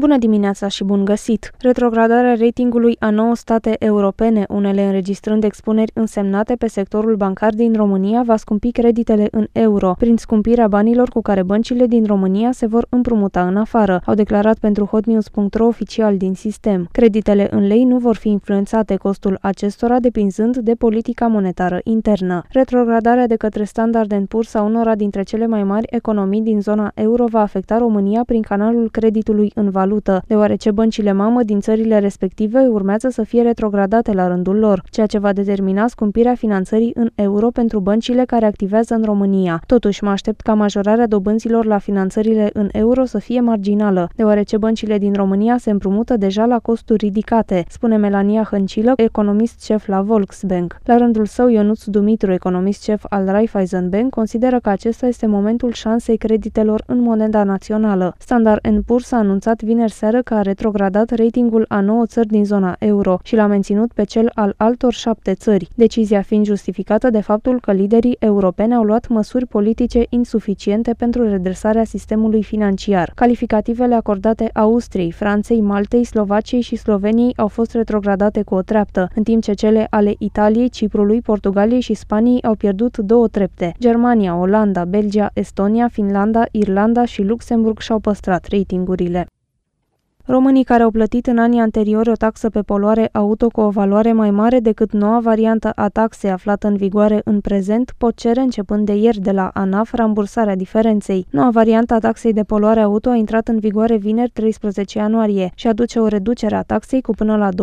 Bună dimineața și bun găsit! Retrogradarea ratingului a 9 state europene, unele înregistrând expuneri însemnate pe sectorul bancar din România, va scumpi creditele în euro, prin scumpirea banilor cu care băncile din România se vor împrumuta în afară, au declarat pentru hotnews.ro oficial din sistem. Creditele în lei nu vor fi influențate, costul acestora depinzând de politica monetară internă. Retrogradarea de către Standard & Poor's a unora dintre cele mai mari economii din zona euro va afecta România prin canalul creditului în valută, deoarece băncile mamă din țările respective urmează să fie retrogradate la rândul lor, ceea ce va determina scumpirea finanțării în euro pentru băncile care activează în România. Totuși, mă aștept ca majorarea dobânzilor la finanțările în euro să fie marginală, deoarece băncile din România se împrumută deja la costuri ridicate, spune Melania Hăncilă, economist șef la Volksbank. La rândul său, Ionuț Dumitru, economist șef al Raiffeisen Bank, consideră că acesta este momentul șansei creditelor în moneda națională. Standard & Poor's a anunțat vineri seară că a retrogradat ratingul a 9 țări din zona euro și l-a menținut pe cel al altor 7 țări, decizia fiind justificată de faptul că liderii europeni au luat măsuri politice insuficiente pentru redresarea sistemului financiar. Calificativele acordate Austriei, Franței, Maltei, Slovaciei și Sloveniei au fost retrogradate cu o treaptă, în timp ce cele ale Italiei, Ciprului, Portugaliei și Spaniei au pierdut 2 trepte. Germania, Olanda, Belgia, Estonia, Finlanda, Irlanda și Luxemburg și-au păstrat ratingurile. Românii care au plătit în anii anteriori o taxă pe poluare auto cu o valoare mai mare decât noua variantă a taxei aflată în vigoare în prezent pot cere începând de ieri de la ANAF rambursarea diferenței. Noua variantă a taxei de poluare auto a intrat în vigoare vineri 13 ianuarie și aduce o reducere a taxei cu până la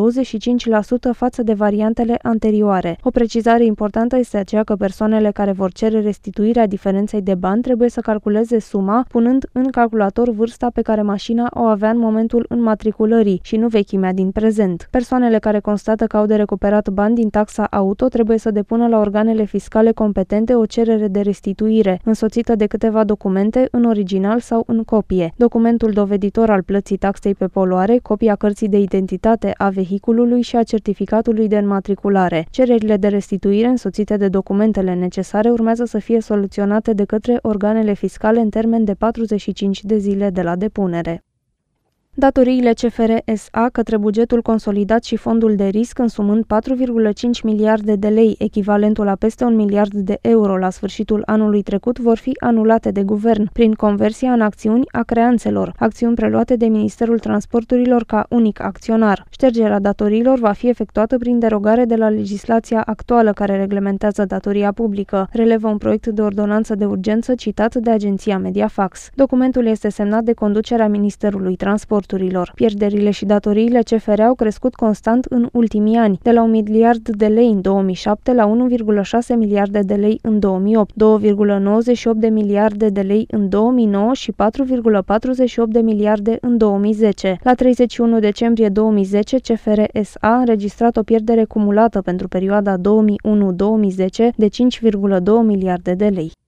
25% față de variantele anterioare. O precizare importantă este aceea că persoanele care vor cere restituirea diferenței de bani trebuie să calculeze suma, punând în calculator vârsta pe care mașina o avea în momentul înmatriculării și nu vechimea din prezent. Persoanele care constată că au de recuperat bani din taxa auto trebuie să depună la organele fiscale competente o cerere de restituire, însoțită de câteva documente, în original sau în copie. Documentul doveditor al plății taxei pe poluare, copia cărții de identitate a vehiculului și a certificatului de înmatriculare. Cererile de restituire, însoțite de documentele necesare, urmează să fie soluționate de către organele fiscale în termen de 45 de zile de la depunere. Datoriile CFR S.A. către bugetul consolidat și fondul de risc, însumând 4,5 miliarde de lei, echivalentul la peste 1 miliard de euro la sfârșitul anului trecut, vor fi anulate de guvern, prin conversia în acțiuni a creanțelor, acțiuni preluate de Ministerul Transporturilor ca unic acționar. Ștergerea datoriilor va fi efectuată prin derogare de la legislația actuală care reglementează datoria publică, relevă un proiect de ordonanță de urgență citat de agenția Mediafax. Documentul este semnat de conducerea Ministerului Transporturilor. Pierderile și datoriile CFR au crescut constant în ultimii ani, de la 1 miliard de lei în 2007 la 1,6 miliarde de lei în 2008, 2,98 de miliarde de lei în 2009 și 4,48 de miliarde în 2010. La 31 decembrie 2010, CFR S.A. a înregistrat o pierdere cumulată pentru perioada 2001-2010 de 5,2 miliarde de lei.